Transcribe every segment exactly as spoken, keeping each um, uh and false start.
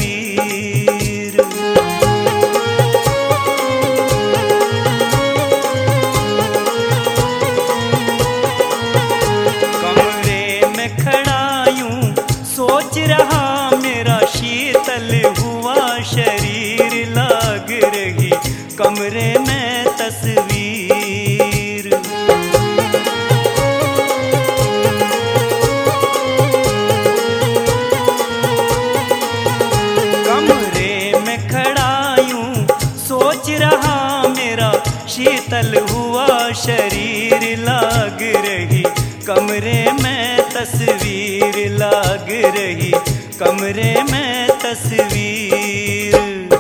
तस्वीर। कमरे में खड़ा यूं सोच रहा मेरा शीतल हुआ शरीर, लाग रही कमरे में तस्वीर। कमरे में खड़ा यूं सोच रहा मेरा शीतल हुआ शरीर, लाग रही कमरे में तस्वीर, लाग रही कमरे में तस्वीर।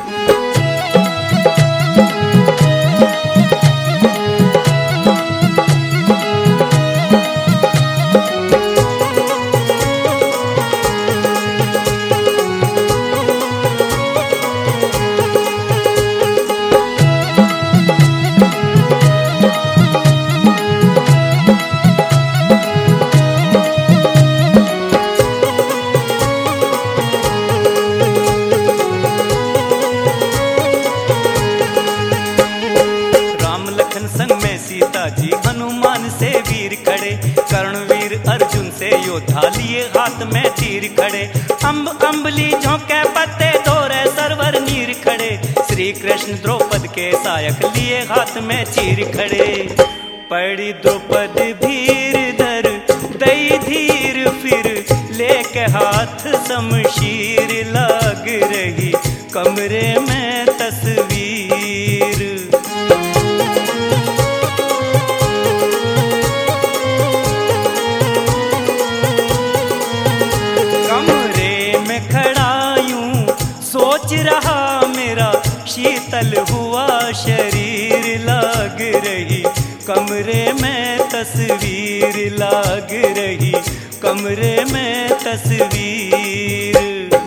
जी हनुमान से वीर खड़े, कर्णवीर अर्जुन से योद्धा लिए हाथ में तीर खड़े। अम्ब अम्बली झोंके पत्ते धोरे सरवर नीर खड़े, श्री कृष्ण द्रौपद के सायक लिए हाथ में चीर खड़े। पड़ी द्रौपद भीर धर दई धीर, फिर लेके हाथ शमशीर, लाग रही कमरे में तस्वीर। सोच रहा मेरा शीतल हुआ शरीर, लाग रही कमरे में तस्वीर, लाग रही कमरे में तस्वीर।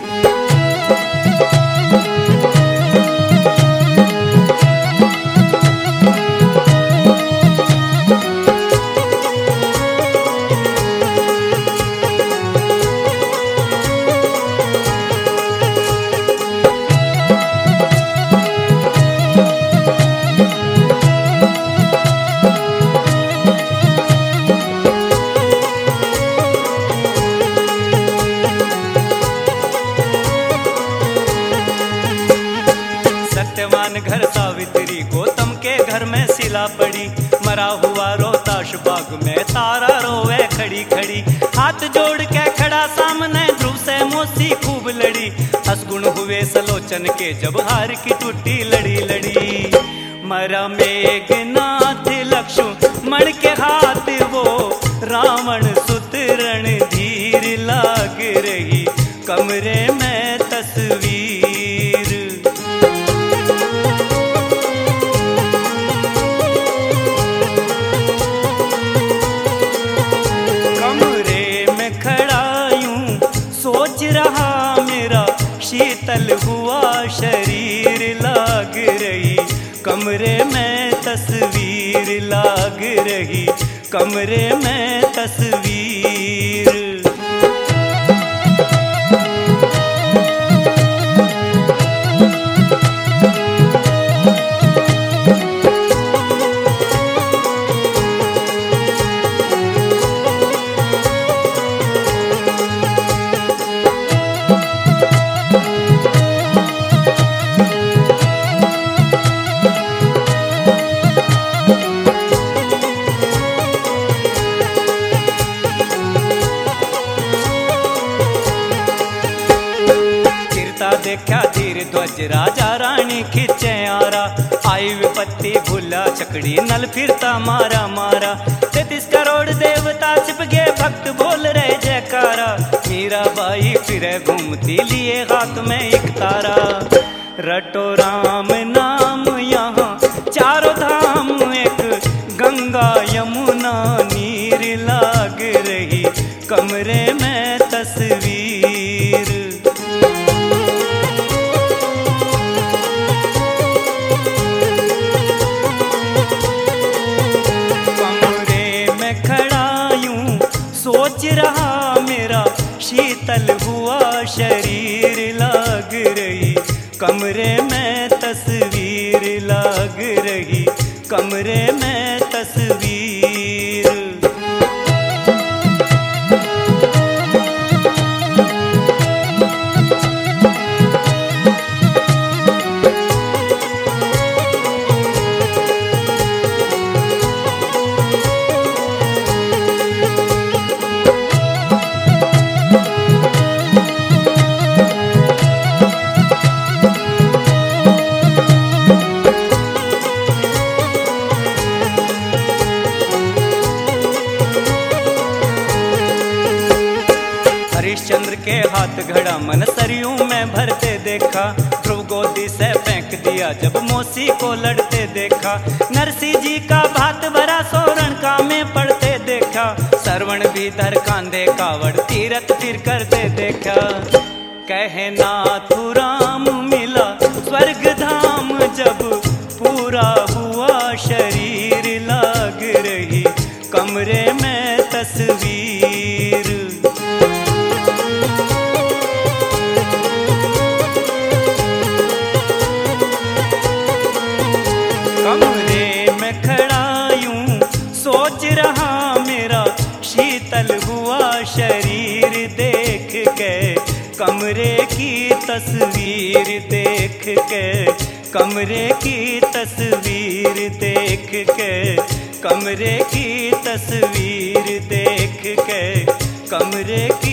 घर सावित्री गौतम के घर में सिला पड़ी, मरा हुआ रोहताश बाग में तारा रोवे खड़ी खड़ी। हाथ जोड़ के खड़ा सामने ध्रुव से मौसी खूब लड़ी, असगुण हुए सलोचन के जब हार की टूटी लड़ी लड़ी। मरा मेघनाथ लक्ष्मण के हाथ वो रावण सुत रणधीर, लाग रही कमरे में तस्वीर। शीतल हुआ शरीर, लाग रही कमरे में तस्वीर, लाग रही कमरे में तस्वीर। देखा धीर ध्वज राजा रानी खिंचे आरा, आई विपत्ति भूला चकड़ी नल फिरता मारा मारा। तैतीस करोड़ देवता छिप गए भक्त बोल रहे जयकारा, मीरा बाई फिरे घूमती लिए हाथ में एक तारा। रटो राम नाम यहाँ चारों धाम, एक गंगा यमुना नीर, लाग रही कमरे में तस्वीर। सोच रहा मेरा शीतल हुआ शरीर, लाग कमरे में तस्वीर लग रही, कमरे में तस्वीर। हरिश्चंद्र के हाथ घड़ा मन सरयू में भरते देखा, ध्रुव गोदी से फेंक दिया जब मौसी को लड़ते देखा। नरसिंह जी का भात भरा सोरण का में पड़ते देखा, सरवण भी धर कांधे कावड़ तीरथ फिर करते देखा। कहे नाथु राम मिला स्वर्ग धाम जब पूरा हुआ शरीर लग रही, कमरे में तस्वीर। कमरे में खड़ा यूं सोच रहा मेरा शीतल हुआ शरीर देख के, कमरे की तस्वीर देख के, कमरे की तस्वीर देख के, कमरे की तस्वीर देख के, कमरे की